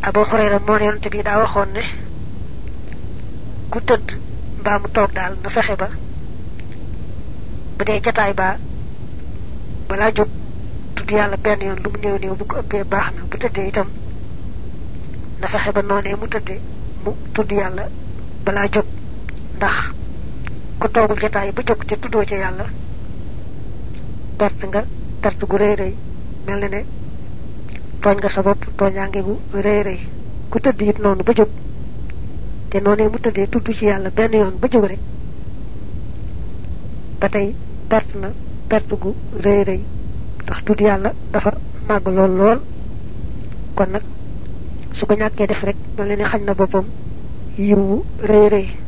Abu Hurayra mo ne yonte bi da waxon ne ku teud ba mu tok dal na fexé ba bu dé jotaay ba bala jog tuddu yalla ben yoon lu mu neew neew bu ko uppé baxna bu teddé itam na fexé ba noné mu teddé mu tuddu yalla bala jog ndax ko togul jotaay bu jog te tuddo ci yalla perte gu reey reey melni ne togn nga sa bop toñange gu reey reey ku tedd yit nonu ba jog te noné mu teddé tuddu ci yalla ben yoon ba jog rek batay perte gu reey reey tax tuddu yalla dafa mag lool lool kon nak su ko ñaké def rek melni ne xagn na bopam yiwu reey reey